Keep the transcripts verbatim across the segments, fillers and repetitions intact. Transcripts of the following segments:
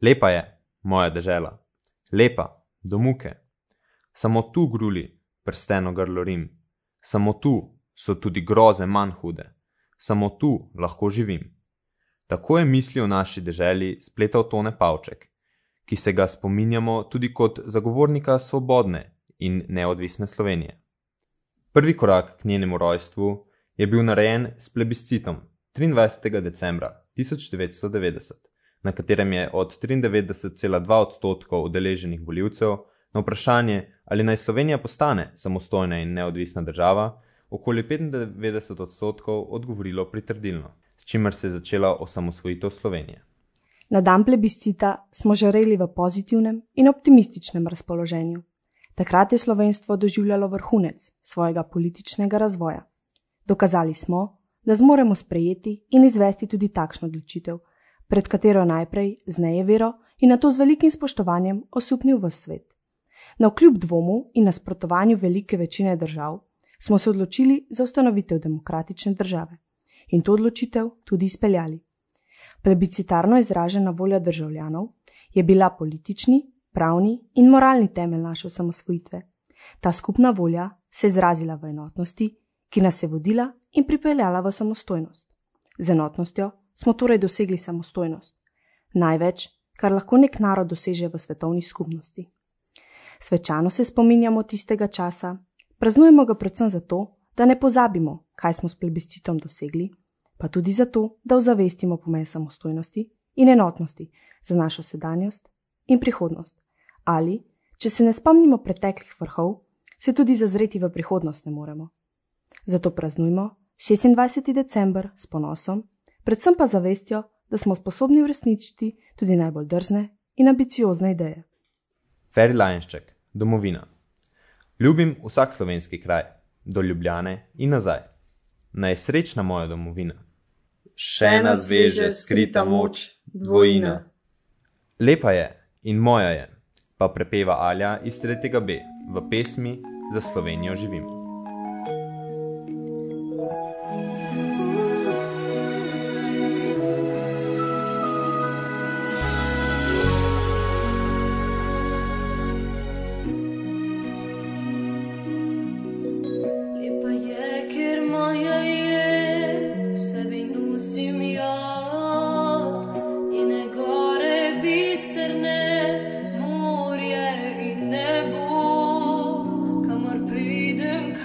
Lepa je, moja dežela, lepa, do muke. Samo tu gruli prsteno grlo Rim, samo tu so tudi groze manj hude, samo tu lahko živim. Tako je misli o naši deželi spletal Tone Pavček, ki se ga spominjamo tudi kot zagovornika svobodne in neodvisne Slovenije. Prvi korak k njenemu rojstvu je bil narejen s plebiscitom triindvajsetega decembra tisoč devetsto devetdeset, na katerem je od triindevetdeset cela dva odstotkov udeleženih volivcev na vprašanje, ali naj Slovenija postane samostojna in neodvisna država, okoli petindevetdeset odstotkov odgovorilo pritrdilno, s čimer se je začela osamosvojitev Slovenije. Na dan plebiscita smo žareli v pozitivnem in optimističnem razpoloženju. Takrat je slovenstvo doživljalo vrhunec svojega političnega razvoja. Dokazali smo, da zmoremo sprejeti in izvesti tudi takšno odločitev, pred katero najprej z nejevero in nato z velikim spoštovanjem osupnil ves svet. Navkljub dvomu in nasprotovanju velike večine držav smo se odločili za ustanovitev demokratične države in to odločitev tudi izpeljali. Plebiscitarno izražena volja državljanov je bila politični, pravni in moralni temelj naše osamosvojitve. Ta skupna volja se je izrazila v enotnosti, ki nas je vodila in pripeljala v samostojnost. Z enotnostjo smo torej dosegli samostojnost. Največ, kar lahko nek narod doseže v svetovni skupnosti. Svečano se spominjamo tistega časa, praznujemo ga predvsem zato, da ne pozabimo, kaj smo s plebiscitom dosegli, pa tudi zato, da ozavestimo pomen samostojnosti in enotnosti za našo sedanjost in prihodnost. Ali, če se ne spomnimo preteklih vrhov, se tudi zazreti v prihodnost ne moremo. Zato praznujmo šestindvajseti december s ponosom, predvsem pa zavestjo, da smo sposobni uresničiti tudi najbolj drzne in ambiciozne ideje. Feri Lajenšček, domovina. Ljubim vsak slovenski kraj, do Ljubljane in nazaj. Naj srečna moja domovina. Še nas veže skrita moč, dvojina. Lepa je in moja je, pa prepeva Alja iz tretjega B v pesmi Za Slovenijo živim. Morje in nebo, kamor pridem,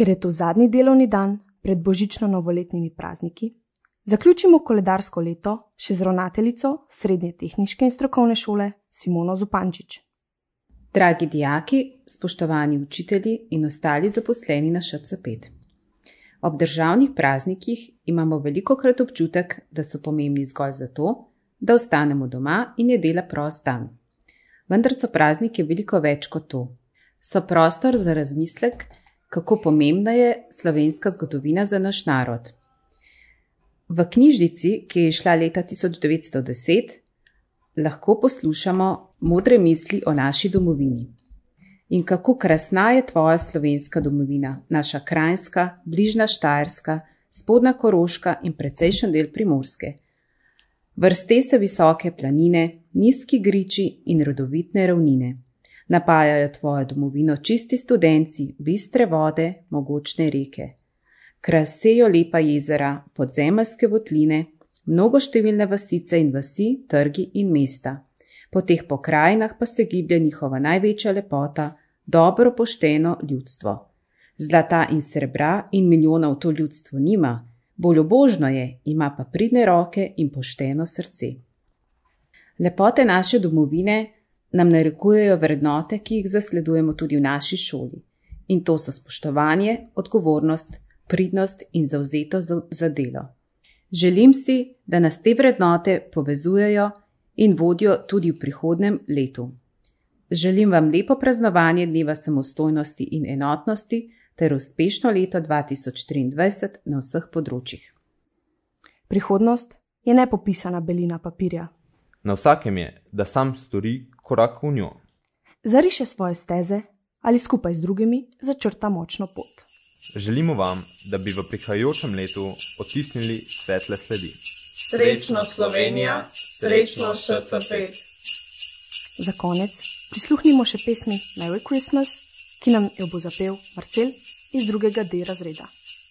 ker je to zadnji delovni dan pred božično-novoletnimi prazniki, zaključimo koledarsko leto še z ravnateljico Srednje tehniške in strokovne šole Simono Zupančič. Dragi dijaki, spoštovani učitelji in ostali zaposleni na š c pet. Ob državnih praznikih imamo velikokrat občutek, da so pomembni zgolj zato, da ostanemo doma in je dela prost dan. Vendar so prazniki veliko več kot to. So prostor za razmislek, kako pomembna je slovenska zgodovina za naš narod. V knjižnici, ki je išla leta tisoč devetsto deset, lahko poslušamo modre misli o naši domovini. In kako krasna je tvoja slovenska domovina, naša Kranjska, bližnja Štajerska, spodnja Koroška in precejšen del Primorske. Vrste se visoke planine, nizki griči in rodovitne ravnine. Napajajo tvojo domovino čisti studenci, bistre vode, mogočne reke. Krasejo lepa jezera, podzemeljske votline, mnogoštevilne vasice in vasi, trgi in mesta. Po teh pokrajinah pa se giblje njihova največja lepota, dobro pošteno ljudstvo. Zlata in srebra in milijonov to ljudstvo nima, bolj obožno je, ima pa pridne roke in pošteno srce. Lepote naše domovine nam narekujejo vrednote, ki jih zasledujemo tudi v naši šoli. In to so spoštovanje, odgovornost, pridnost in zavzetost za, za delo. Želim si, da nas te vrednote povezujejo in vodijo tudi v prihodnem letu. Želim vam lepo praznovanje Dneva samostojnosti in enotnosti ter uspešno leto dva tisoč triindvajset na vseh področjih. Prihodnost je nepopisana belina papirja. Na vsakem je, da sam stori korak v njo. Zariše svoje steze ali skupaj z drugimi začrta močno pot. Želimo vam, da bi v prihajajočem letu otisnili svetle sledi. Srečno Slovenija, srečno š c pet. Za konec prisluhnimo še pesmi Merry Christmas, ki nam jo bo zapel Marcel iz drugega D razreda.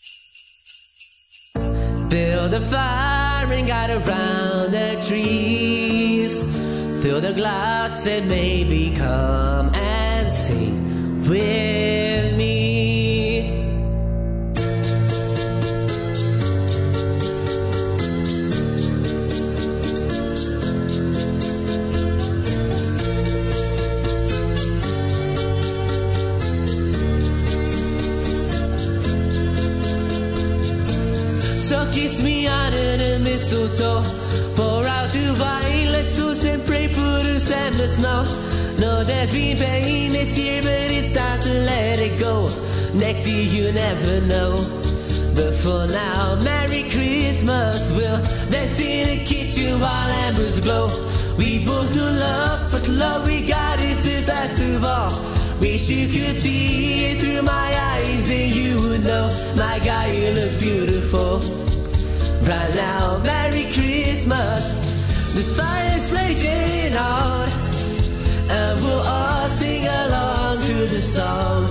Build a fire and gather around the trees, fill the glass and maybe come and sing with me. So kiss me under the mistletoe, pour out the violets, and pray for the sand the snow. No, there's been pain this year, but it's time to let it go. Next year you never know. But for now, Merry Christmas. We'll dance in the kitchen while embers glow. We both know love, but the love we got is the best of all. Wish you could see it through my eyes and you would know, my God, you look beautiful. Right now, Merry Christmas. The fire's raging on, and we'll all sing along to the song.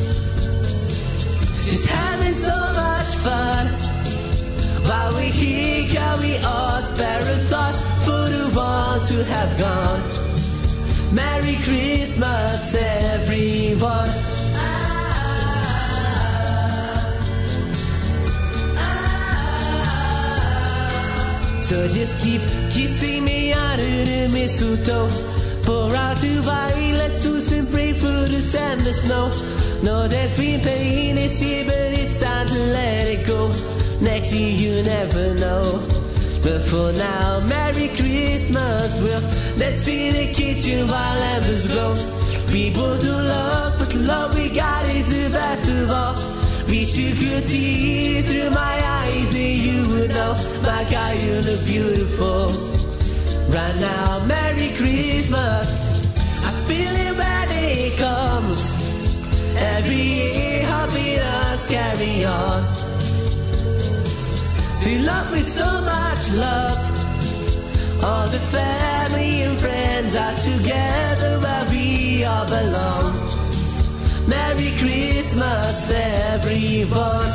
Just having so much fun. While we here, can we all spare a thought for the ones who have gone? Merry Christmas, everyone. So just keep kissing me under the mistletoe. Pour out the violets, and pray for the sand the snow. No, there's been pain this year, but it's time to let it go. Next year you never know. But for now, Merry Christmas. We'll dance in the kitchen while embers glow. We both do love, but the love we got is the best of all. Wish you could see it through my eyes and you would know, my God, you look beautiful. Right now, Merry Christmas. I feel it when it comes. Every year, helping us carry on. Fill up with so much love. All the family and friends are together where we all belong. Merry Christmas, everyone.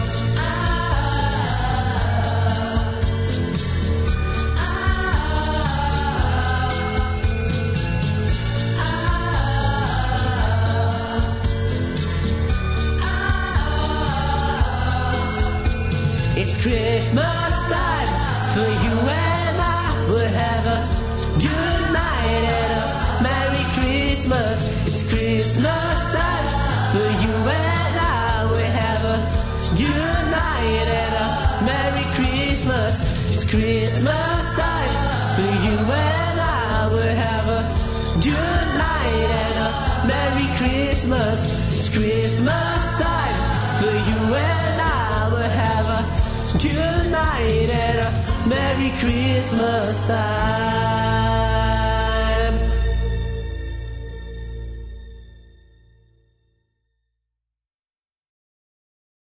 Christmas time for you and I. We'll have a good night and a Merry Christmas. It's Christmas time for you and I. We'll have a good night and a Merry Christmas. It's Christmas time for you and I. We'll have a good night and a Merry Christmas. It's Christmas time for you and I. We'll have a good night and a Merry Christmas time.